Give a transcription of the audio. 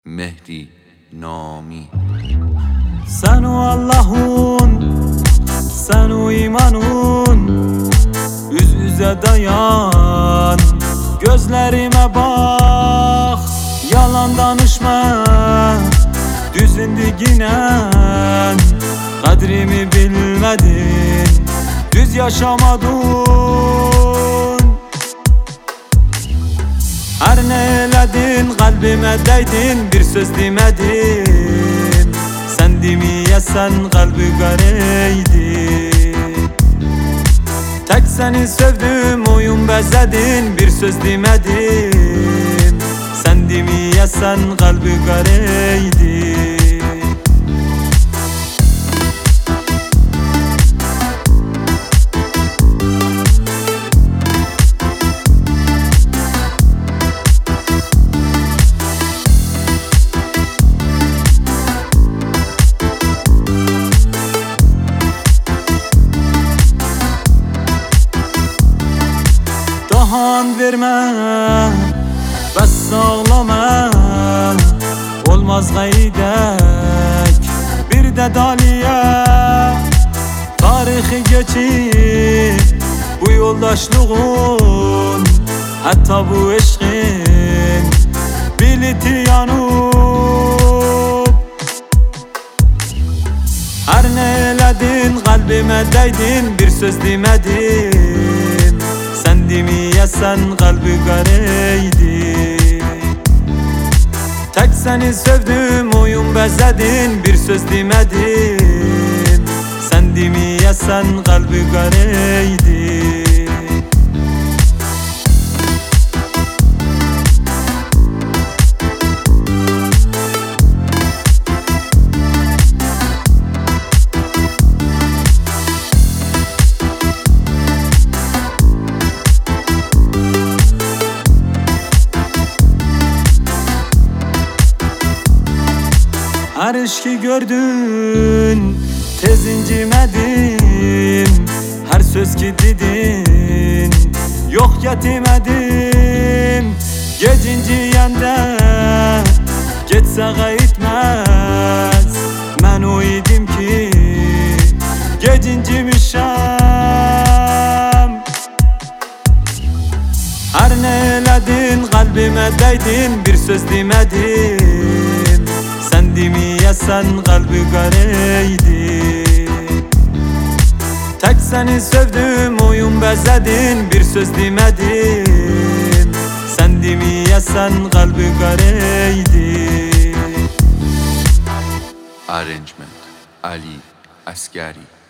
Mehdi Nami. Sen o Allah'un, sen o imanun, yüz yüze dayan, gözlerime bak. Yalan danışma, düzündü ginen, kadrimi bilmedin, düz yaşamadın. Her ne eledin, kalbime değdin, bir söz demedin. Sen demeyesen kalbi gareydi. Tek seni sevdim, oyun bezedin, bir söz demedim. Sen demeyesen kalbi gareydi. Dahan verme, bes ağlama, olmaz gaydek bir de daliye. Tarihi geçip bu yoldaşlığın, hatta bu eşkin biliti yanıp. Her ne eledin, kalbime değdin, bir söz demedim. Sen demeyesen kalbi gareydi. Tek seni sevdim, oyun bezedin, bir söz demedim. Sen demeyesen kalbi gareydi. Her eşki gördün, tez incimedin. Her söz ki dedin, yok yetemedim. Gecinciyende geçse gayitmez. Ben o idim ki gecincimişem. Her ne eledin, kalbime değdin, bir söz demedim. Sen demeyesen kalbi gareydi. Tek seni sevdim, oyun bezedin, bir söz demedim. Sen demeyesen kalbi gareydi. Arrangement Ali Asgari.